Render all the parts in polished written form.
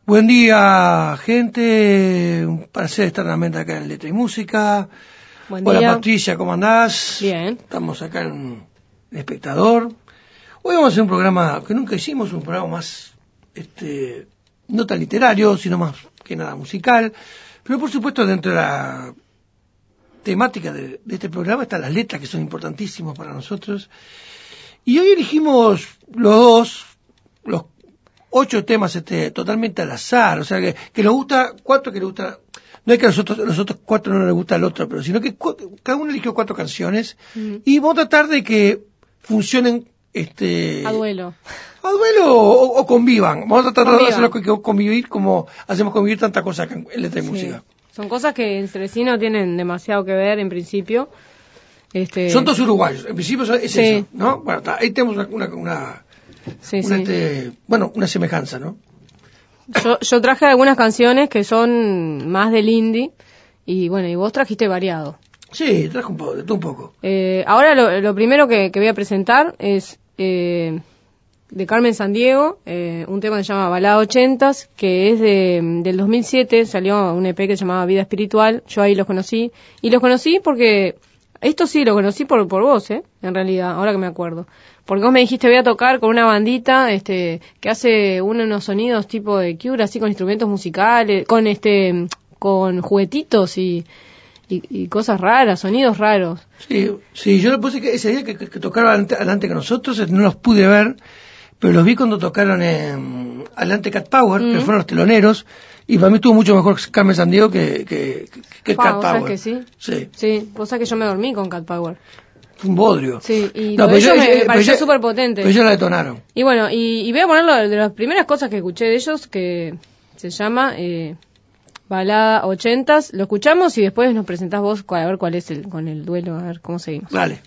Buen día, gente. Un placer estar nuevamente acá en Letra y Música. Buen día. Hola, Patricia, ¿cómo andás? Bien. Estamos acá en Espectador. Hoy vamos a hacer un programa que nunca hicimos, un programa más, no tan literario, sino más que nada musical. Pero por supuesto, dentro de la temática de este programa están las letras, que son importantísimos para nosotros. Y hoy elegimos los 8 temas totalmente al azar, o sea que nos gusta, 4 que nos gusta, no es que a los otros 4 no les gusta el otro, pero sino que cada uno eligió 4 canciones y vamos a tratar de que funcionen a duelo o convivan. Vamos a tratar de hacerlo convivir como hacemos convivir tantas cosas acá en Letra y Música. Son cosas que entre sí no tienen demasiado que ver en principio. Son todos uruguayos, en principio es eso, ¿no? Bueno, ahí tenemos una semejanza, ¿no? Yo traje algunas canciones que son más del indie y bueno, y vos trajiste variado. Sí, traje un poco, de todo un poco. Ahora lo primero que voy a presentar es de Carmen Sandiego, un tema que se llama Balada 80s, que es del 2007, salió un EP que se llamaba Vida Espiritual. Yo ahí los conocí, y los conocí porque esto sí lo conocí por vos, en realidad, ahora que me acuerdo. Porque vos me dijiste, voy a tocar con una bandita que hace unos sonidos tipo de Cure, así con instrumentos musicales, con juguetitos y cosas raras, sonidos raros. Sí, yo le puse que ese día que tocaron adelante que nosotros, no los pude ver, pero los vi cuando tocaron adelante Cat Power, que fueron los teloneros, y para mí estuvo mucho mejor Carmen Sandiego que Cat Power. Que sí? Sí. Sí, vos sabés que yo me dormí con Cat Power. Fue un bodrio. Sí, y me pareció súper potente. Pero ellos la detonaron. Y bueno, y voy a poner de las primeras cosas que escuché de ellos, que se llama Balada 80s. Lo escuchamos y después nos presentás vos a ver cuál es con el duelo, a ver cómo seguimos. Vale.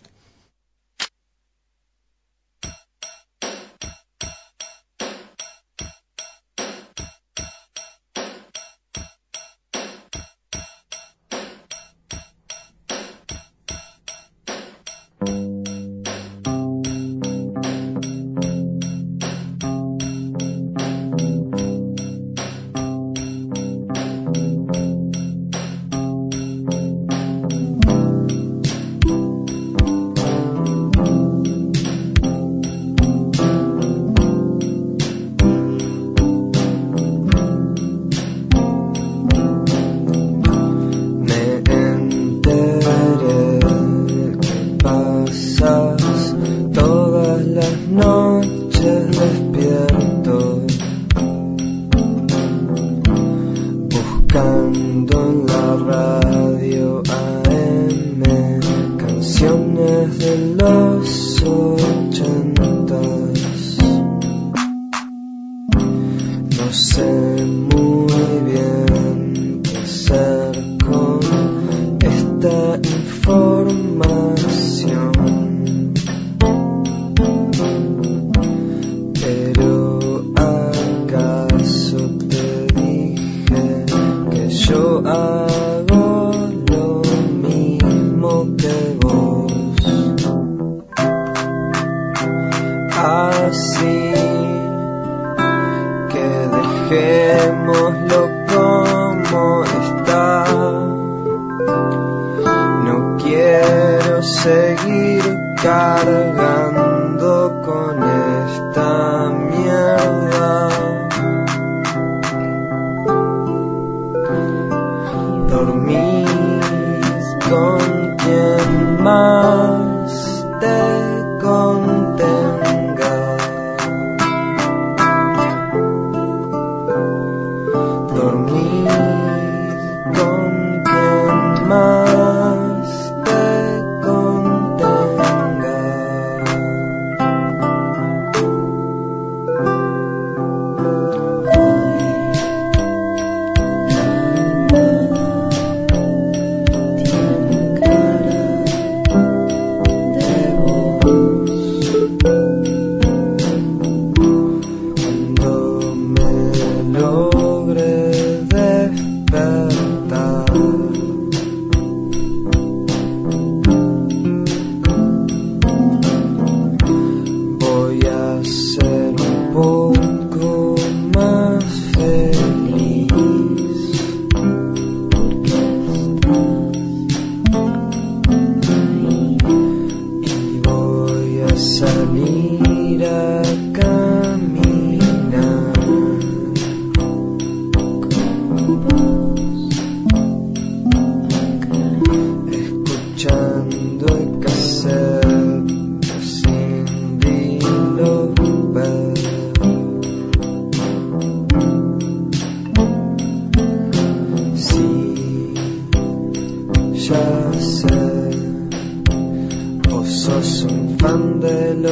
ser un poco más feliz.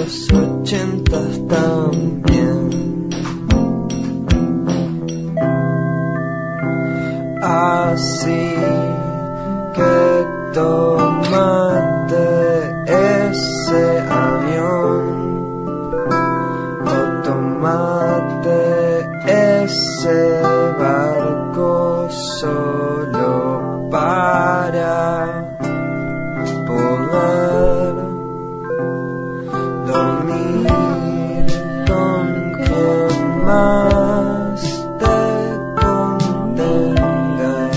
los 80 también. Así que tómate ese avión o tómate ese barco solo para poder dormir con quien más te contenga.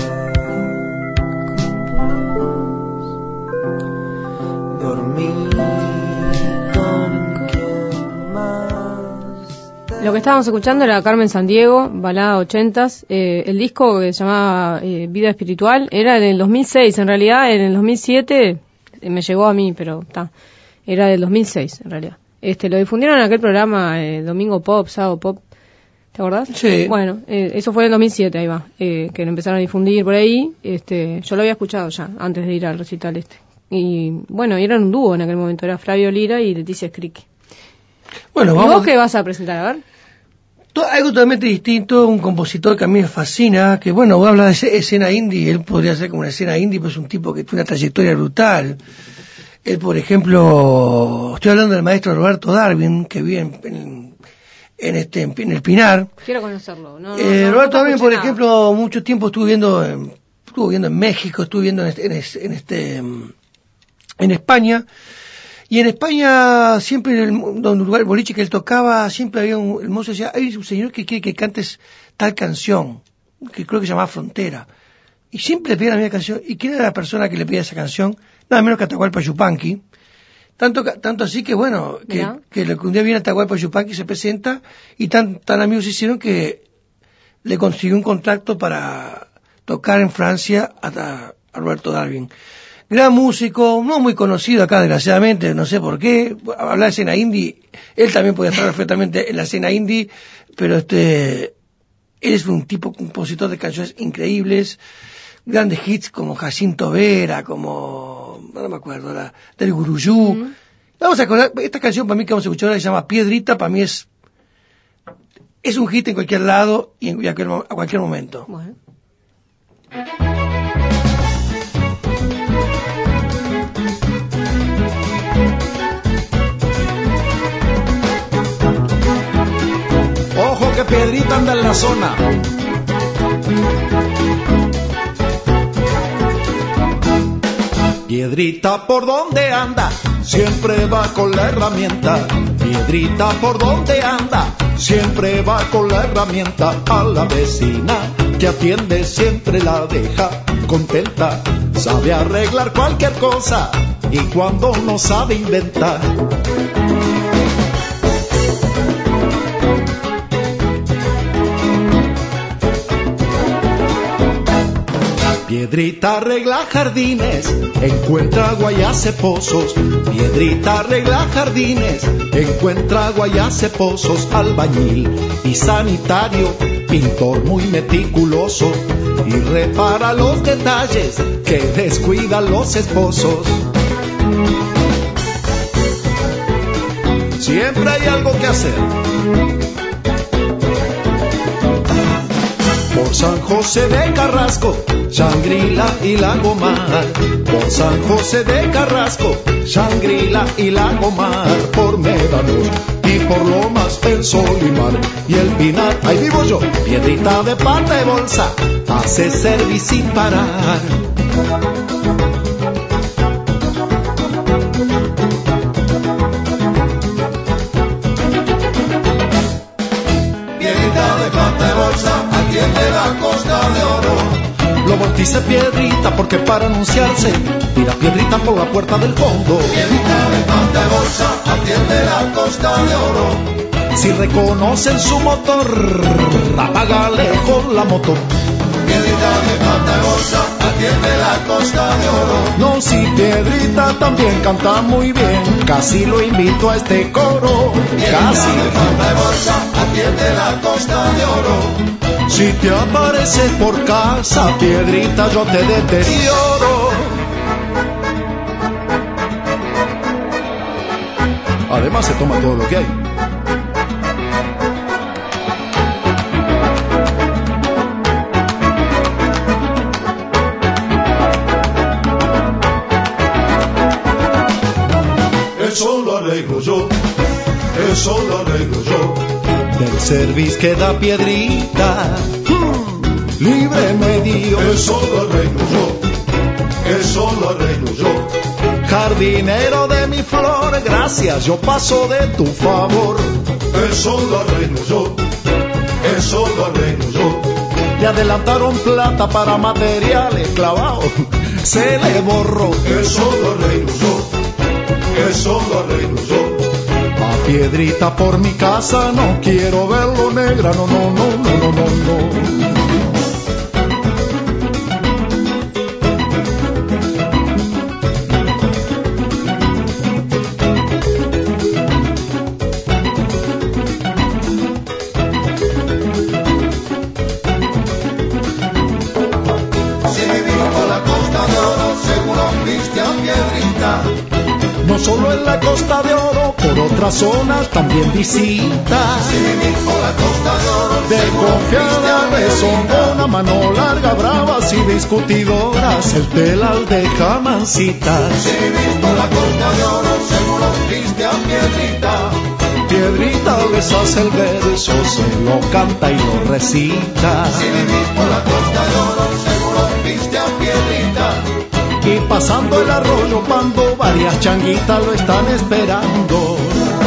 Dormir con quien más te... Lo que estábamos escuchando era Carmen Sandiego, balada 80s. El disco que se llamaba Vida Espiritual era del 2006. En realidad, en el 2007 me llegó a mí, pero está. Era del 2006, en realidad. Lo difundieron en aquel programa Domingo Pop, Sábado Pop. ¿Te acordás? Sí. Bueno, eso fue en el 2007, ahí va. Que lo empezaron a difundir por ahí. Yo lo había escuchado ya, antes de ir al recital este. Y bueno, eran un dúo en aquel momento. Era Flavio Lira y Leticia Scricchi. Bueno, ¿Y vamos. vos qué vas a presentar? A ver. Algo totalmente distinto, un compositor que a mí me fascina, que bueno, voy a hablar de escena indie, él podría ser como una escena indie, pues es un tipo que tiene una trayectoria brutal. Él, por ejemplo, estoy hablando del maestro Roberto Darwin, que vive en el Pinar. Quiero conocerlo. Roberto Darwin, por ejemplo, mucho tiempo estuvo viviendo en México, estuvo viviendo en España. Y en España, siempre en el lugar, el boliche que él tocaba, siempre había el mozo decía, hay un señor que quiere que cantes tal canción, que creo que se llamaba Frontera. Y siempre le pedía la misma canción. ¿Y quién era la persona que le pedía esa canción? Nada menos que Atahualpa Yupanqui. Tanto así que bueno, que un día viene Atahualpa Yupanqui, se presenta, y tan amigos se hicieron que le consiguió un contrato para tocar en Francia a Roberto Darwin. Gran músico, no muy conocido acá desgraciadamente, no sé por qué, hablar de escena indie, él también podía estar perfectamente en la escena indie, pero él es un tipo compositor de canciones increíbles, grandes hits como Jacinto Vera, como, no me acuerdo, del Guruyú. Vamos a acordar, esta canción para mí que vamos a escuchar ahora se llama Piedrita, para mí es un hit en cualquier lado y a cualquier momento. Bueno. Ojo que Piedrita anda en la zona. Piedrita por donde anda, siempre va con la herramienta. Piedrita por donde anda, siempre va con la herramienta. A la vecina que atiende siempre la deja contenta. Sabe arreglar cualquier cosa y cuando no sabe inventar. Piedrita arregla jardines, encuentra agua y hace pozos. Piedrita arregla jardines, encuentra agua y hace pozos. Albañil y sanitario, pintor muy meticuloso, y repara los detalles que descuidan los esposos. Siempre hay algo que hacer. Por San José de Carrasco, Shangri-La y Lagomar. Por San José de Carrasco, Shangri-La y Lagomar. Por Médanos y por Lomas, el Sol y Mar y el Pinar. Ahí vivo yo, Piedrita de pata de bolsa, hace servicio sin parar. De la Costa de Oro. Lo bautice Piedrita porque para anunciarse tira piedrita por la puerta del fondo. Piedrita de pan de bolsa, atiende la Costa de Oro. Si reconocen su motor, apágale con la moto. Piedrita de pan de bolsa, atiende la Costa de Oro. No, si Piedrita también canta muy bien, casi lo invito a este coro. Piedrita Casi. de pan de bolsa, atiende la Costa de Oro. Si te apareces por casa, Piedrita, yo te deterioro. Además se toma todo lo que hay. Eso lo arreglo yo, eso lo arreglo yo. Del servicio queda piedrita, libre medio. Eso lo arreglo yo, eso lo arreglo yo. Jardinero de mi flor, gracias, yo paso de tu favor. Eso lo arreglo yo, eso lo arreglo yo. Le adelantaron plata para materiales clavados, se le borró. Eso lo arreglo yo, eso lo arreglo yo. A piedrita por mi casa, no quiero verlo negra, no, no, no, no, no, no, no. No solo en la Costa de Oro, por otras zonas también visita. Si vivís por la Costa de Oro, Desconfiada, rezongona, mano larga, bravas y discutidoras, el telar deja mansitas. si vivís por la Costa de Oro, seguro viste a Piedrita. Piedrita les hace el verso, se lo canta y lo recita. Si vivís por la Costa de Oro, seguro viste a Piedrita. Y pasando el arroyo Pando, varias changuitas lo están esperando.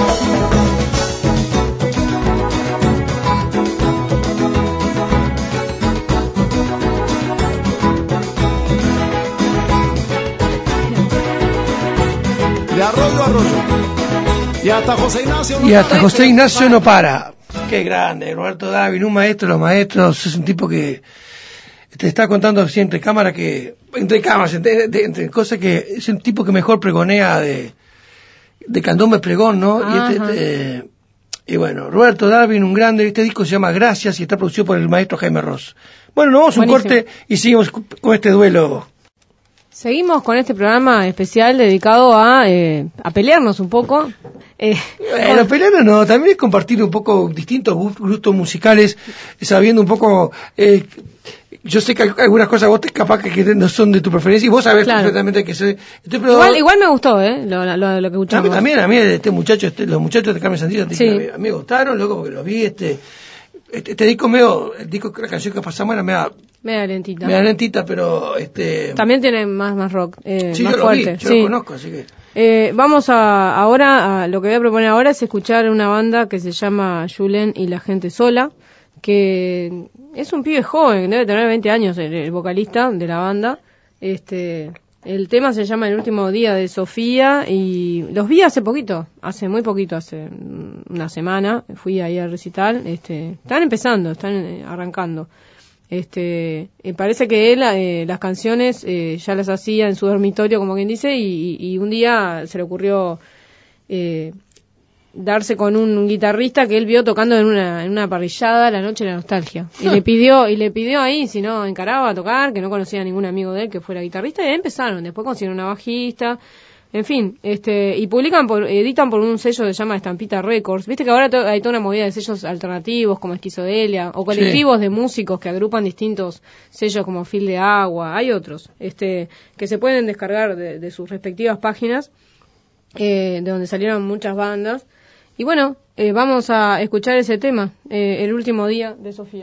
De arroyo a arroyo. Y hasta José Ignacio no Y hasta para. José Ignacio no para. Qué grande, Roberto Dávila, un maestro de los maestros, es un tipo que te está contando así entre cámaras, entre cosas que es un tipo que mejor pregonea de candombe pregón, ¿no? Y bueno, Roberto Darwin, un grande, este disco se llama Gracias y está producido por el maestro Jaime Ross. Bueno, nos vamos a un Buenísimo. corte y seguimos con este duelo. Seguimos con este programa especial dedicado a pelearnos un poco. Bueno, pelear no, también es compartir un poco distintos gustos musicales, sabiendo un poco... yo sé que algunas cosas vos capaz que no son de tu preferencia y vos sabés Claro. perfectamente que sé. Igual me gustó, lo que escuchamos. También a mí los muchachos de Carmen Sandiego Sí. a mí me gustaron, loco, porque los vi, este disco la canción que pasamos era Media lentita. media lentita, pero También tiene más rock, sí, más yo lo fuerte. vi, yo sí. lo conozco, así que Vamos ahora, lo que voy a proponer ahora es escuchar una banda que se llama Julen y la gente sola, que es un pibe joven, debe tener 20 años el vocalista de la banda. El tema se llama El último día de Sofía y los vi hace muy poquito, hace una semana, fui ahí al recital. Están empezando, están arrancando. Parece que él las canciones ya las hacía en su dormitorio, como quien dice, y un día se le ocurrió darse con un guitarrista que él vio tocando en una parrillada la noche de la nostalgia, y le pidió ahí si no encaraba a tocar, que no conocía a ningún amigo de él que fuera guitarrista, y ahí empezaron. Después consiguieron una bajista, en fin, y editan por un sello que se llama Estampita Records. Viste que ahora hay toda una movida de sellos alternativos como Esquizodelia, o colectivos de músicos que agrupan distintos sellos como Fil de Agua. Hay otros que se pueden descargar de sus respectivas páginas, de donde salieron muchas bandas. Y bueno, vamos a escuchar ese tema, El último día de Sofía.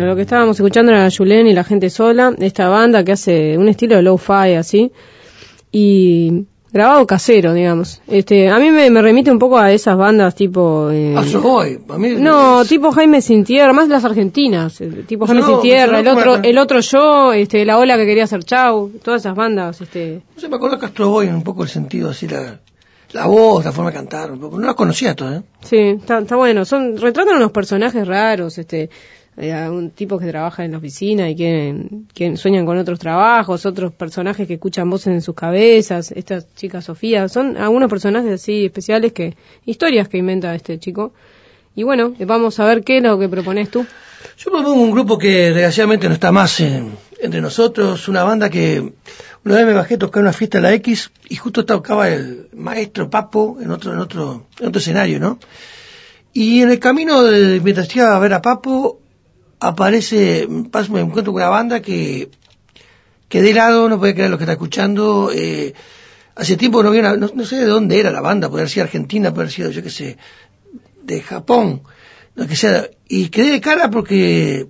lo que estábamos escuchando era Julen y la gente sola, esta banda que hace un estilo de lo-fi así, y grabado casero, digamos. A mí me remite un poco a esas bandas tipo... Astro Boy, a mí... No, tipo Jaime Sin Tierra, más las argentinas, tipo Jaime Sin Tierra, el otro yo, La Ola que quería hacer Chau, todas esas bandas. No sé, me acuerdo que Astro Boy en un poco el sentido así, la voz, la forma de cantar, un poco. No las conocía todas, ¿eh? Sí, está bueno. Retratan unos personajes raros, un tipo que trabaja en la oficina y que sueñan con otros trabajos, otros personajes que escuchan voces en sus cabezas, esta chica Sofía, son algunos personajes así especiales, historias que inventa este chico. Y bueno, vamos a ver qué es lo que propones tú. Yo propongo un grupo que desgraciadamente no está más entre nosotros, una banda que una vez me bajé a tocar una fiesta de la X y justo tocaba el maestro Papo en otro escenario, ¿no? Y en el camino mientras iba a ver a Papo me encuentro con una banda que de lado, no puede creer lo que está escuchando. Hace tiempo no había no sé de dónde era la banda, podría haber sido Argentina, podría haber sido, yo qué sé, de Japón, lo que sea, y quedé de cara porque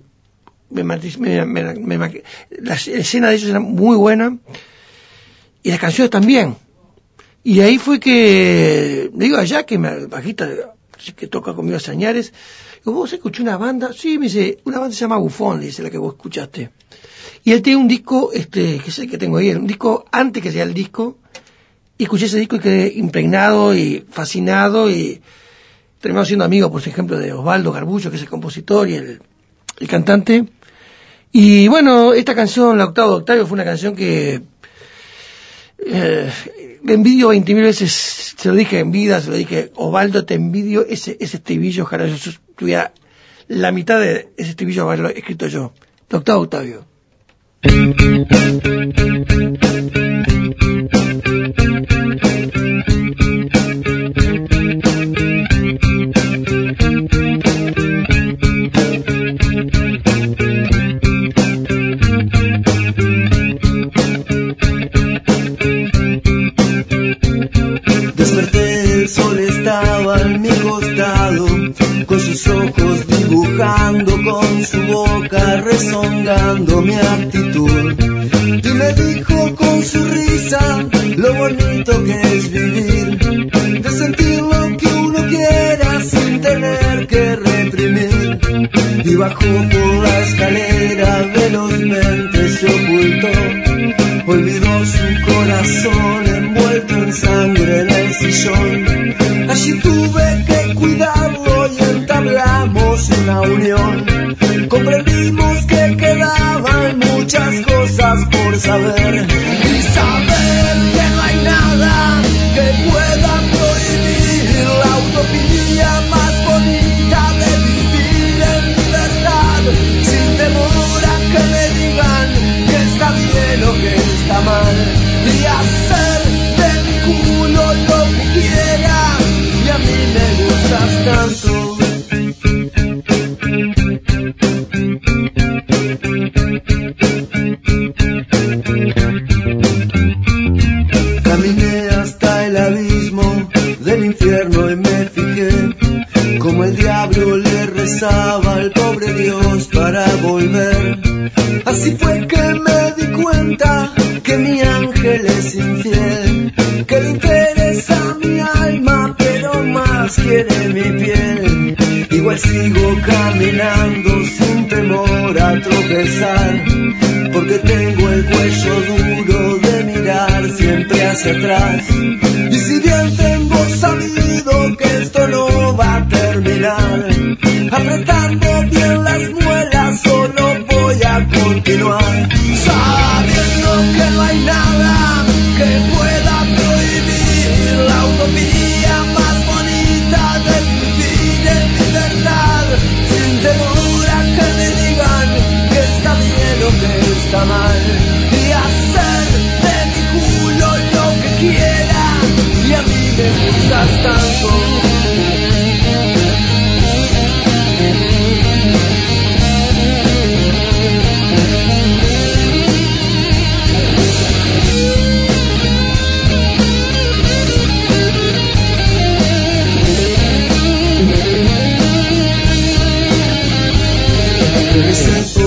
la escena de ellos era muy buena y las canciones también. Y ahí fue que le digo a Jack, que el bajista que toca conmigo a Sañares, digo, ¿vos escuché una banda? Sí, me dice, una banda se llama Bufón, le dice, la que vos escuchaste. Y él tiene un disco, que es el que tengo ahí, un disco antes que sea el disco, y escuché ese disco y quedé impregnado y fascinado, y terminamos siendo amigos, por ejemplo, de Osvaldo Garbullo, que es el compositor y el cantante. Y bueno, esta canción, La Octava de Octavio, fue una canción que le envidio 20.000 veces, se lo dije en vida, se lo dije, Osvaldo, te envidio ese estribillo, ojalá yo tuviera la mitad de ese estribillo haberlo escrito yo. La Octava de Octavio. Desperté, el sol estaba a mi costado, con sus ojos dibujando, con su boca rezongando mi actitud. Y me dijo con su risa lo bonito que es vivir, de sentir lo que uno quiera sin tener que reprimir. Y bajó por la escalera, velozmente se ocultó, olvidó su corazón envuelto en sangre en el sillón. Allí tuve que cuidarlo y entablamos una unión. Comprendimos que quedaban muchas cosas por saber, y saber que no hay nada que pueda prohibir la utopía más bonita de vivir en libertad, sin temor a que me digan que está bien o que está mal, y hacer de mi culo lo que quiera, y a mí me gustas tanto. Caminé hasta el abismo del infierno y me fijé como el diablo le rezaba al pobre Dios para volver. Así fue que me di cuenta que mi ángel es infiel, que le interesa mi alma pero más quiere mi piel. Igual sigo caminando sin temor a tropezar, porque tengo el cuello duro de mirar siempre hacia atrás. Y si bien tengo sabido que esto no va a terminar, apretando bien las muelas solo voy a continuar, sabiendo que no hay nada que pueda prohibir la utopía más bonita de vivir en libertad, sin temor a que me digan que está bien o que está mal, y hacer de mi culo lo que quiera, y a mí me gustas tanto. Regresé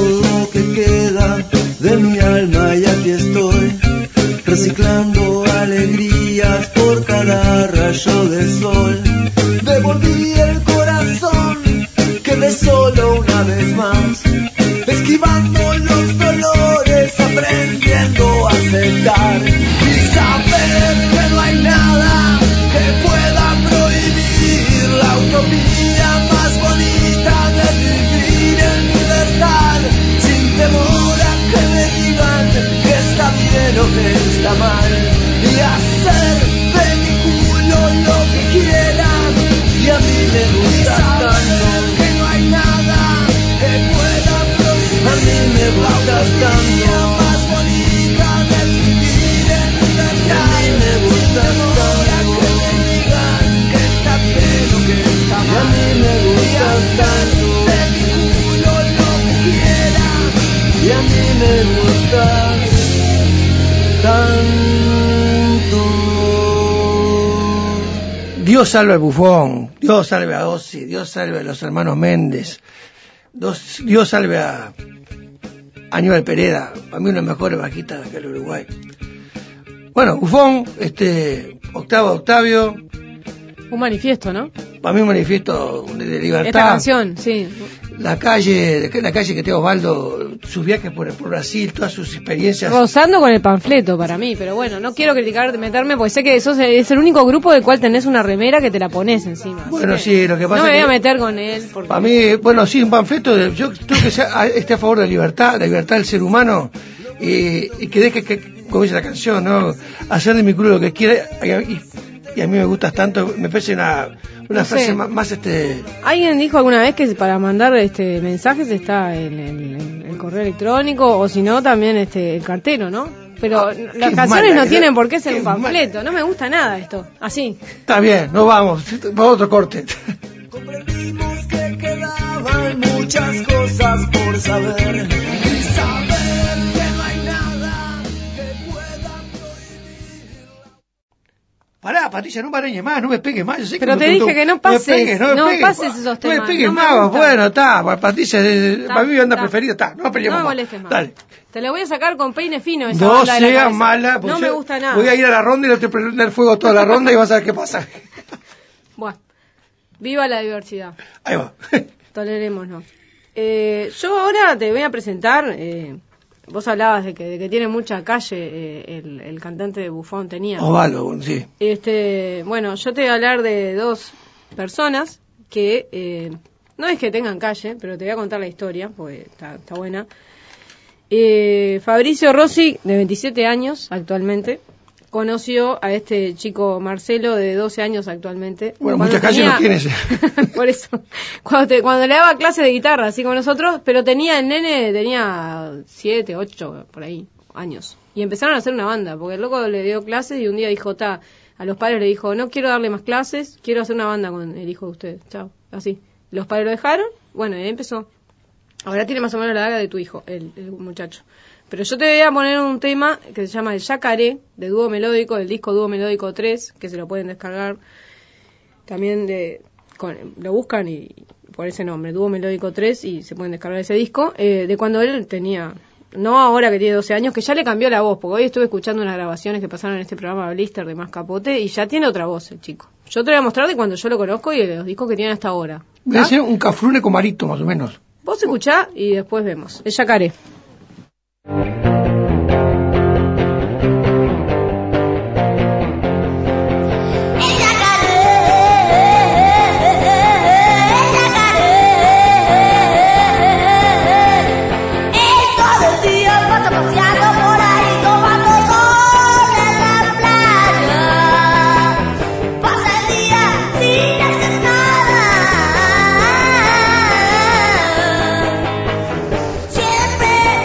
alma y aquí estoy, reciclando alegrías por cada rayo de sol. Devolví el corazón, quedé solo una vez más, esquivando los dolores, aprendiendo a aceptar y saber que no hay nada que pueda prohibir la utopía más bonita de vivir en libertad, sin temor a que me digan que está bien o que está mal, y hacer de mi culo lo que quieran, y a mí me gusta tanto que no hay nada que pueda prohibir, a mí me gusta tanto más bonita de vivir en libertad, a mí me gusta tanto que me digan que está bien o que está mal, y a mí me gusta tanto de mi culo lo que quieran, y a mí me gusta tanto. Dios salve al Bufón, Dios salve a Ozzy, Dios salve a los hermanos Méndez, Dios salve a Aníbal Pereda, para mí uno de los mejores bajistas de acá en Uruguay. Bueno, Bufón, Octavio. Un manifiesto, ¿no? Para mí un manifiesto de libertad. Esta canción, sí. La calle que tiene Osvaldo, sus viajes por Brasil, todas sus experiencias. Rozando con el panfleto para mí, pero bueno, no quiero criticar, meterme, porque sé que sos es el único grupo del cual tenés una remera que te la pones encima. Bueno, sí, lo que pasa no me voy es a que meter con él. Porque... Para mí, bueno, sí, un panfleto, yo creo que esté a favor de la libertad del ser humano, y que deje que, como dice la canción, ¿no? Hacer de mi culo lo que quiera, y a mí me gustas tanto, me parece una frase más Alguien dijo alguna vez que para mandar mensajes está el correo electrónico, o si no también el cartero, ¿no? Pero las canciones no tienen por qué ser un panfleto. No me gusta nada esto, así. Está bien, nos vamos a otro corte. Comprendimos que quedaban muchas cosas por saber, y saber que no hay nada que pueda prohibir. Pará, Patricia, no me arañes más, no me pegues más. Yo sé pero te dije que no pases, no pases esos temas. No me pegues más, bueno, está, Patricia, para mí mi banda preferida, está, no me peleemos más. No más. molestes más. Dale. Te la voy a sacar con peine fino esa no banda de la seas cabeza. mala, no me gusta nada. Voy a ir a la ronda y le voy a prender fuego toda la ronda y vas a ver qué pasa. Bueno, viva la diversidad. Ahí va. Tolerémonos. Yo ahora te voy a presentar, vos hablabas de que tiene mucha calle, el cantante de Bufón tenía. Osvaldo, sí. Bueno, yo te voy a hablar de dos personas que no es que tengan calle, pero te voy a contar la historia, porque está buena. Fabricio Rossi, de 27 años actualmente, conoció a este chico Marcelo, de 12 años actualmente. Bueno, muchas calles no tienes. Por eso, cuando le daba clases de guitarra, así como nosotros, pero el nene tenía 7, 8, por ahí, años. Y empezaron a hacer una banda, porque el loco le dio clases y un día dijo, a los padres le dijo, no quiero darle más clases, quiero hacer una banda con el hijo de ustedes. Chao, así. Los padres lo dejaron, bueno, y ahí empezó. Ahora tiene más o menos la edad de tu hijo, el muchacho. Pero yo te voy a poner un tema que se llama El Yacaré, de Dúo Melódico, del disco Dúo Melódico 3, que se lo pueden descargar también lo buscan y por ese nombre, Dúo Melódico 3, y se pueden descargar ese disco, de cuando él tenía, no ahora que tiene 12 años, que ya le cambió la voz, porque hoy estuve escuchando unas grabaciones que pasaron en este programa Blister de Más Capote, y ya tiene otra voz el chico. Yo te voy a mostrar de cuando yo lo conozco y de los discos que tiene hasta ahora. Voy a hacer un cafrune con marito, más o menos. Vos escuchá y después vemos. El Yacaré. Siempre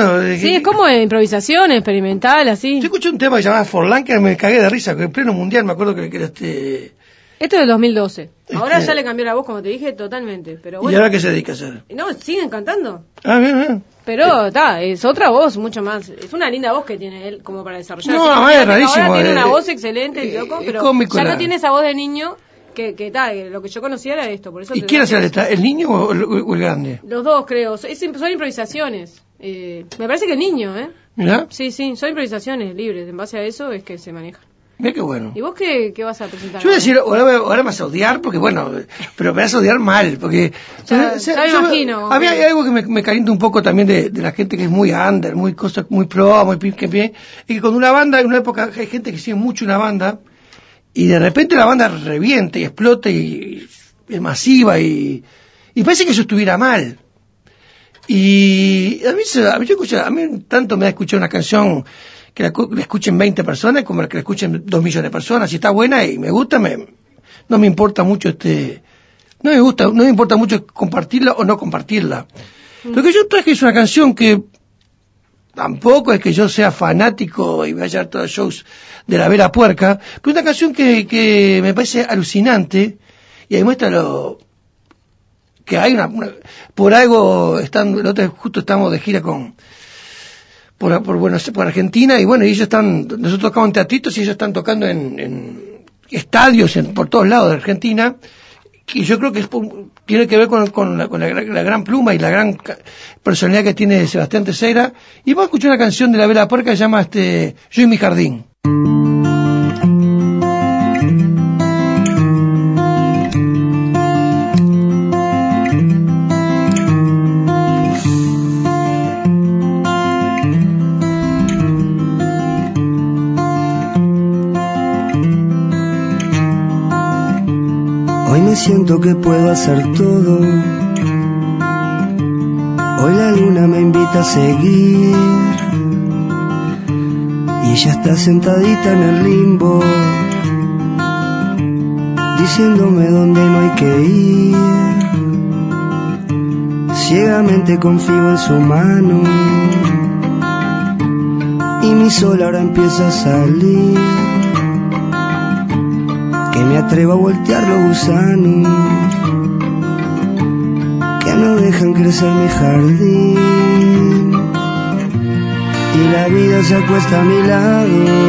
bueno. Sí, es como improvisación, experimental, así. Yo escuché un tema que se llamaba Forlán, que me cagué de risa, que en pleno mundial me acuerdo que era Esto es del 2012. Ahora ya le cambió la voz, como te dije, totalmente. Pero bueno. ¿Y ahora qué se dedica a hacer? No, siguen cantando. Ah, bien. Pero es otra voz, mucho más. Es una linda voz que tiene él como para desarrollar. No, además es rarísimo. Ahora tiene una voz excelente, el loco, pero cómico, ya no tiene esa voz de niño que lo que yo conocía era esto. Por eso ¿Y quién hace el niño o el grande? Los dos, creo. Son improvisaciones. Me parece que el niño, ¿eh? ¿Mirá? Sí, son improvisaciones libres. En base a eso es que se maneja. Mira qué bueno. ¿Y vos qué vas a presentar? Yo voy a decir, ahora me vas a odiar, porque bueno, pero me vas a odiar mal, porque... Ya me imagino. A mí hay algo que me calienta un poco también de la gente que es muy under, muy pro, muy pie, y que cuando una banda, en una época hay gente que sigue mucho una banda, y de repente la banda revienta y explota y es masiva y parece que eso estuviera mal. Y a mí tanto me da escuchar una canción que la escuchen 20 personas como que la escuchen 2 millones de personas. Si está buena y me gusta, no me importa mucho no me importa mucho compartirla o no compartirla. Lo que yo traje es una canción que tampoco es que yo sea fanático y vaya a todos los shows de la Vela Puerca, pero una canción que me parece alucinante y demuestra que hay por algo justo estamos de gira por Argentina, y bueno, nosotros tocamos en teatritos y ellos están tocando en estadios por todos lados de Argentina, y yo creo que tiene que ver con la gran pluma y la gran personalidad que tiene Sebastián Teixeira, y vamos a escuchar una canción de la Vela Puerca que se llama Yo y mi jardín. Siento que puedo hacer todo. Hoy la luna me invita a seguir y ella está sentadita en el limbo, diciéndome dónde no hay que ir. Ciegamente confío en su mano y mi sol ahora empieza a salir. Que me atrevo a voltear los gusanos que no dejan crecer mi jardín, y la vida se acuesta a mi lado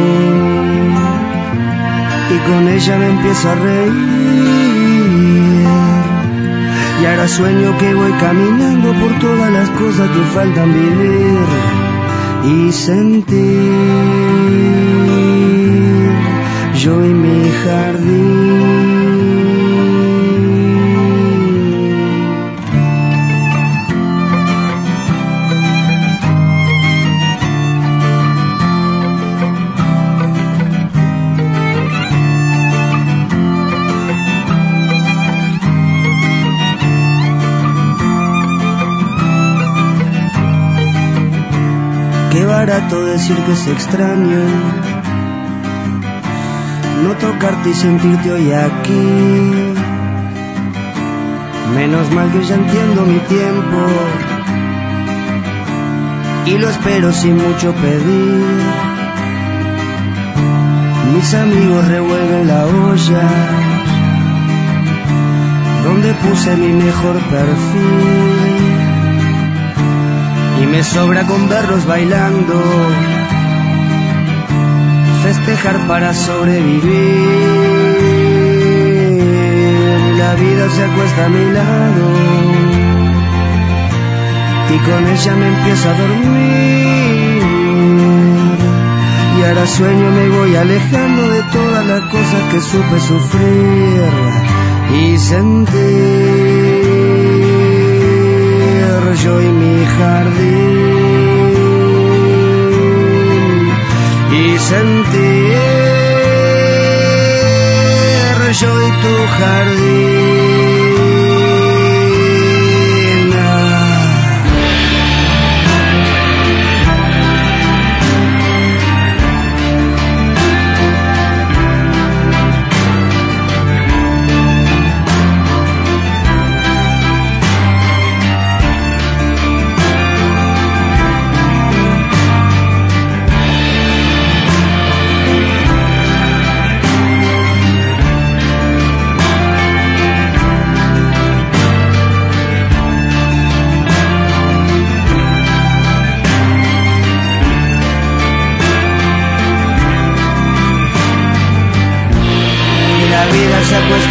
y con ella me empiezo a reír, y ahora sueño que voy caminando por todas las cosas que faltan vivir y sentir. Yo y mi jardín. Qué barato decir que es extraño no tocarte y sentirte hoy aquí. Menos mal que ya entiendo mi tiempo y lo espero sin mucho pedir. Mis amigos revuelven la olla donde puse mi mejor perfil, y me sobra con verlos bailando, festejar para sobrevivir. La vida se acuesta a mi lado y con ella me empiezo a dormir, y ahora sueño me voy alejando de todas las cosas que supe sufrir y sentir. Yo y mi jardín y sentir, yo y tu jardín.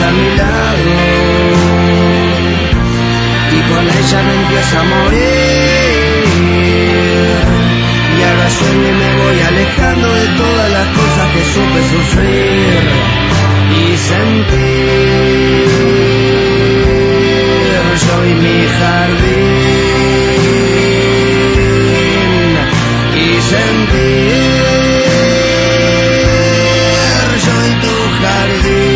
está a mi lado y con ella me empiezo a morir. Y ahora sueño y me voy alejando de todas las cosas que supe sufrir y sentir. Yo y mi jardín y sentir. Yo y tu jardín.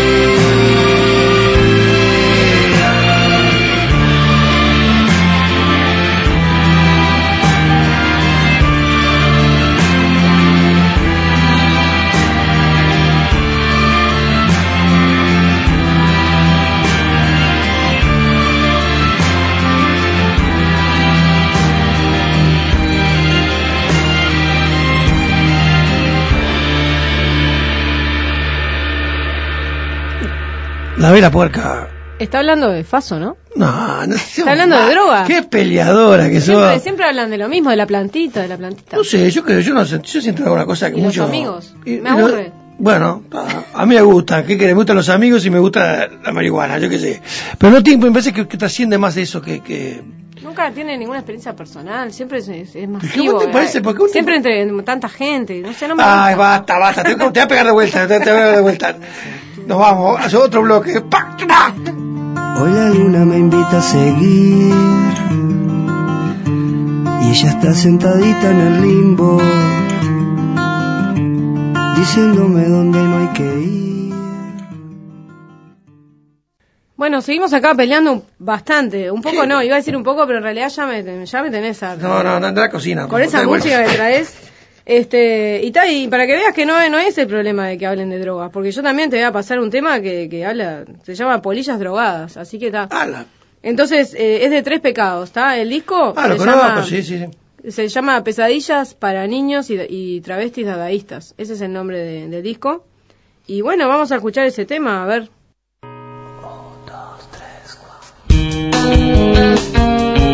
La Vera Puerca. Está hablando de Faso, ¿no? No, no. Está hablando de droga. Qué peleadora que sos. Siempre hablan de lo mismo, de la plantita, No sé, yo no sé, yo siento alguna cosa que ¿Y mucho. los amigos? Me aburre. Bueno, a mí me gusta, ¿qué querés? Me gustan los amigos y me gusta la marihuana, yo qué sé. Pero no tiene, me parece que trasciende más de eso que... Nunca tiene ninguna experiencia personal, siempre es ¿Cómo masivo. te parece? Porque siempre entre tanta gente, no sé, no me Ay, gusta. basta, te voy a pegar de vuelta, te voy a pegar de vuelta. Nos vamos, hace otro bloque. ¡Pah! Hoy la luna me invita a seguir y ella está sentadita en el limbo, diciéndome dónde no hay que ir. Bueno, seguimos acá peleando bastante, un poco no, iba a decir un poco, pero en realidad ya me tenés harto. No, anda a la cocina. Con esa música que traes. Y para que veas que no es el problema de que hablen de drogas, porque yo también te voy a pasar un tema que habla, se llama Polillas Drogadas, así que está. Entonces, es de 3 pecados, ¿está? El disco lo conozco, sí. Se llama Pesadillas para niños y travestis dadaístas. Ese es el nombre del disco. Y bueno, vamos a escuchar ese tema, a ver. 1, 2, 3, 4.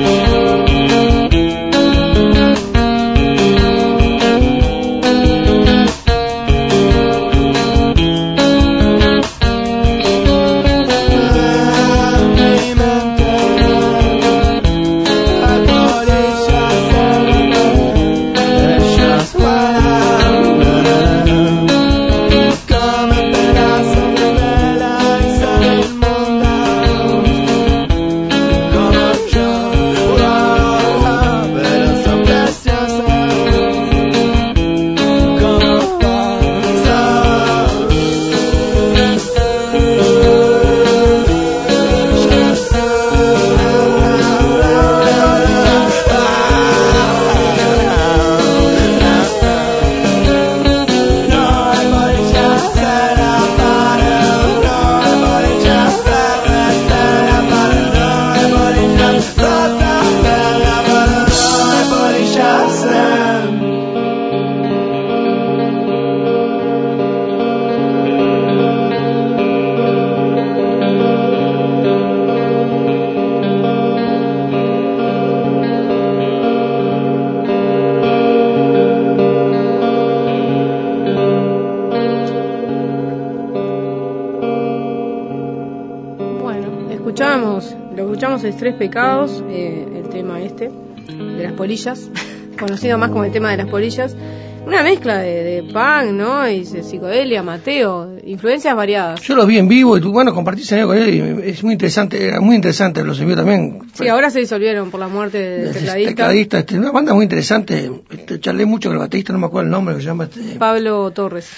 escuchamos es 3 pecados, el tema de las polillas, conocido más como el tema de las polillas. Una mezcla de punk, ¿no? Y de psicodelia, Mateo, influencias variadas. Yo los vi en vivo y tú, bueno, compartiste con él y es muy interesante, era muy interesante, los envió también. Sí, ahora se disolvieron por la muerte del tecladista. Una banda muy interesante, charlé mucho con el baterista, no me acuerdo el nombre, que se llama Pablo Torres.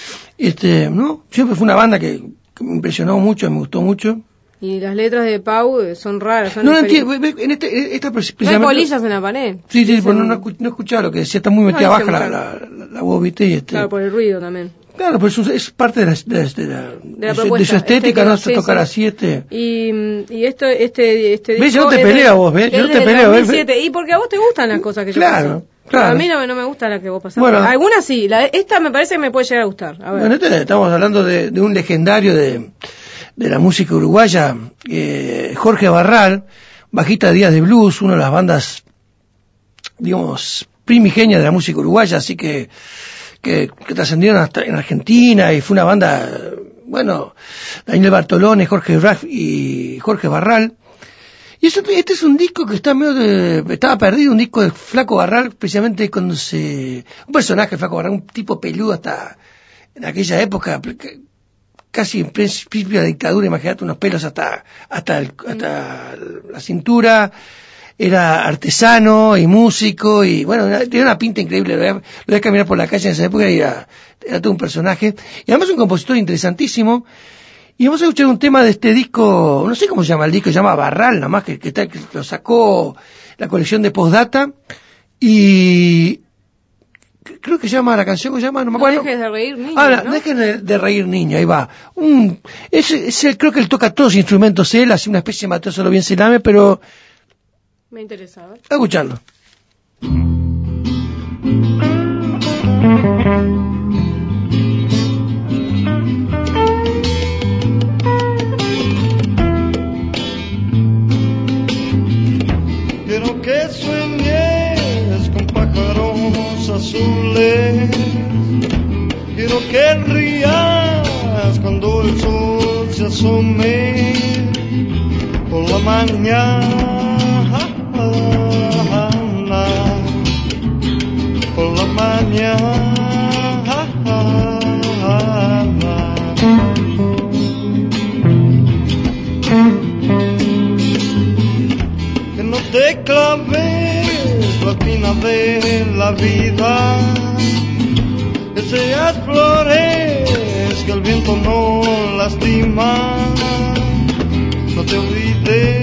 ¿No? Siempre fue una banda que me impresionó mucho, me gustó mucho. Y las letras de Pau son raras. Son no entiendo, esta no hay polillas en la pared. Sí, pero no escuchaba lo que decía, está muy metida baja la voz, ¿viste? Claro, por el ruido también. Claro, pero es parte de su estética, no se tocar así. Y esto, este ¿ves? Yo no te peleo a vos, ¿ves? Yo no te peleo, ¿ves? Y porque a vos te gustan las cosas que yo paso. Claro. A mí no me gusta la que vos pasás. Bueno, algunas sí, esta me parece que me puede llegar a gustar. A ver. Bueno, estamos hablando de un legendario de la música uruguaya, Jorge Barral, bajista de Días de Blues, una de las bandas, digamos, primigenias de la música uruguaya, así que trascendieron hasta en Argentina y fue una banda bueno, Daniel Bartolone, Jorge Raff y Jorge Barral. Y este es un disco que estaba perdido, un disco de Flaco Barral, precisamente cuando un personaje Flaco Barral, un tipo peludo hasta en aquella época, casi en principio de la dictadura, imagínate unos pelos hasta la cintura, era artesano y músico, y bueno, tenía una pinta increíble, lo voy a caminar por la calle en esa época y era todo un personaje, y además un compositor interesantísimo. Y vamos a escuchar un tema de este disco, no sé cómo se llama el disco, se llama Barral, nada más que lo sacó la colección de Postdata, y creo que se llama la canción, ¿cómo se llama? No me acuerdo. No dejes de reír, niño. ¿No? Dejen de reír, niño, ahí va. Creo que él toca todos los instrumentos, él hace una especie de Mateo Solo Bien Selame, pero... Me interesaba. A escucharlo. Quiero que sueñes con pájaros azules, quiero que rías cuando el sol se asome por la mañana, por la mañana. Que no te claves la espina de la vida, que seas flores que el viento no lastima. No te olvides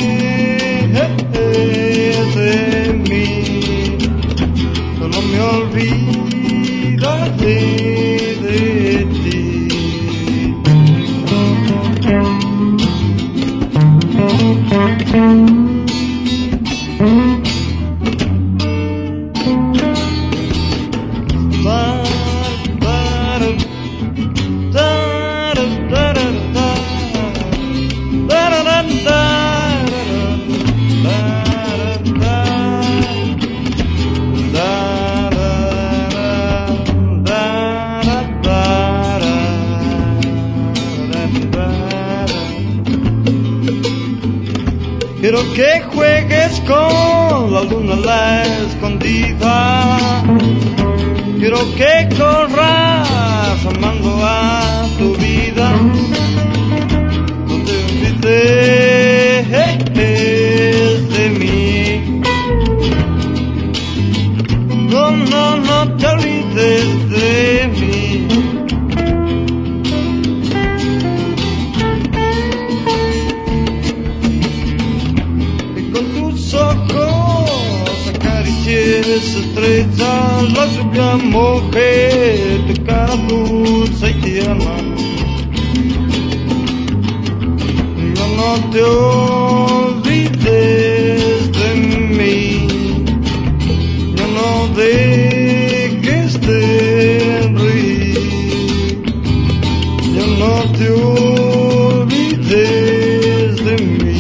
de mí, no me olvidaré de ti. Quiero que juegues con la luna a la escondida, quiero que corras amando a tu vida. No te olvides de mí, no te olvides de mí. Estrellas, la lluvia moje tu cara dulce y tierna. No te olvides de mí, no dejes de reír, no te olvides de mí.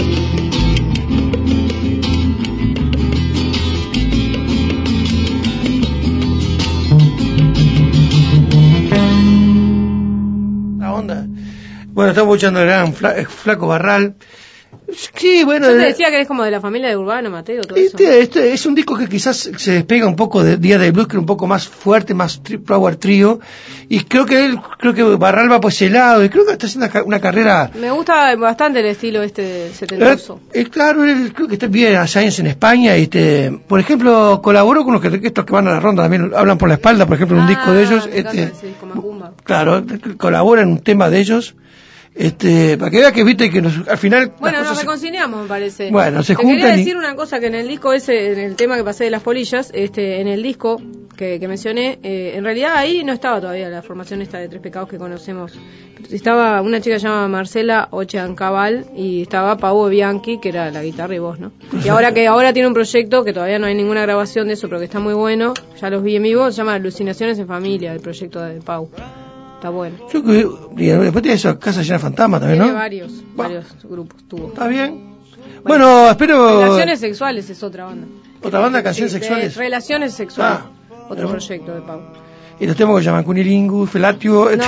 Bueno, estamos escuchando el gran Flaco Barral. Sí, bueno. Yo te decía que es como de la familia de Urbano, Mateo, todo eso. Este es un disco que quizás se despega un poco de Día del Blues, que era un poco más fuerte, más power trio. Y creo que Barral va por ese lado, y creo que está haciendo una carrera. Me gusta bastante el estilo setentoso. Claro, creo que está bien hace años en España. Por ejemplo, colaboró con estos que van a la ronda, también hablan por la espalda, por ejemplo, en un disco de ellos. Claro, colabora en un tema de ellos. Para que vea que viste que al final. Bueno, nos reconciliamos, me parece. Bueno, se juntan. Quería decir una cosa, que en el disco ese, en el tema que pasé de las polillas, en el disco que mencioné, en realidad ahí no estaba todavía la formación esta de Tres Pecados que conocemos. Estaba una chica llamada Marcela Ocheancabal y estaba Pavo Bianchi, que era la guitarra y voz, ¿no? Y ahora tiene un proyecto que todavía no hay ninguna grabación de eso, pero que está muy bueno, ya los vi en vivo, se llama Alucinaciones en Familia, el proyecto de Pau. Está bueno. Después tiene esa Casa Llena de Fantasmas también, ¿no? Tiene varios grupos tuvo. Está bien. Bueno, espero. Relaciones Sexuales es otra banda. ¿Otra banda, Canciones Sexuales? Relaciones Sexuales. Otro proyecto de Pau. y los temas que llaman Cunilingus, Felatio. No.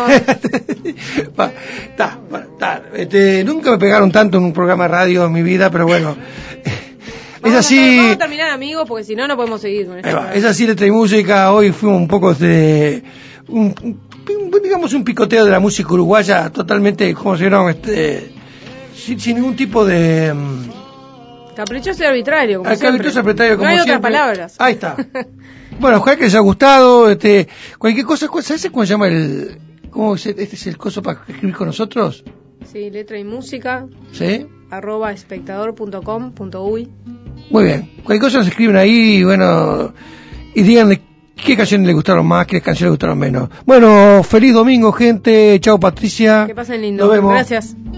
Nunca me pegaron tanto en un programa de radio en mi vida, pero bueno. Es así. Vamos a terminar, amigos, porque si no, no podemos seguir con esto. Es así, Letra y Música. Hoy fuimos un poco de digamos un picoteo de la música uruguaya, totalmente, como se vieron, sin ningún tipo de caprichoso y arbitrario, como caprichoso y arbitrario, como no hay siempre. otras palabras. Ahí está. Bueno, ojalá que les haya gustado. Cualquier cosa, ¿sabes cómo se llama este es el coso para escribir con nosotros? Sí, Letra y Música. ¿Sí? @espectador.com.uy. Muy bien. Cualquier cosa nos escriben ahí, bueno, y díganle qué canciones les gustaron más, qué canciones les gustaron menos. Bueno, feliz domingo, gente. Chao, Patricia. Que pasen lindo. Nos vemos. Gracias.